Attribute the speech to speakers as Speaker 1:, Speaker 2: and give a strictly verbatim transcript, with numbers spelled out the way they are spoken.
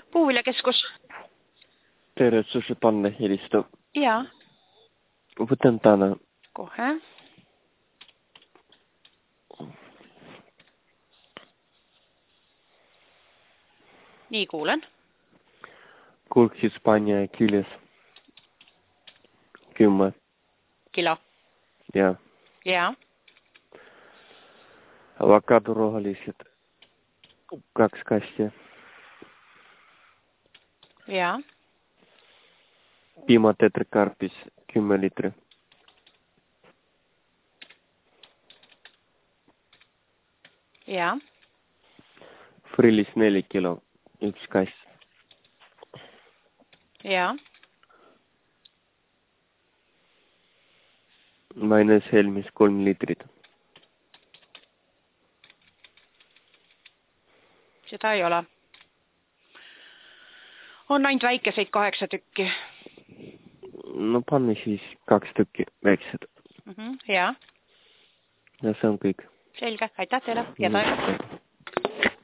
Speaker 1: Puuviljakeskus.
Speaker 2: Tere, sushi panne helistab.
Speaker 1: Jaa.
Speaker 2: Võtan täna.
Speaker 1: Kohe. Nii kuulen.
Speaker 2: Kulk Hispaania kiljes. Kümme.
Speaker 1: Kilo.
Speaker 2: Jaa.
Speaker 1: Jaa.
Speaker 2: Avokadorohelised. Kaks kasti.
Speaker 1: Jaa.
Speaker 2: Piimatetrikarpis kümme liitri.
Speaker 1: Jaa.
Speaker 2: Frillis neli kilo. Üks kast.
Speaker 1: Jaa.
Speaker 2: Maines Helmis kolm liitrit.
Speaker 1: Seda ei ole. On ainult väikeseid kaheksa tükki.
Speaker 2: No panne siis kaks tükki väiksed.
Speaker 1: Mm -hmm, jaa.
Speaker 2: Ja see on kõik.
Speaker 1: Selge, aitäh teile. Ja taega.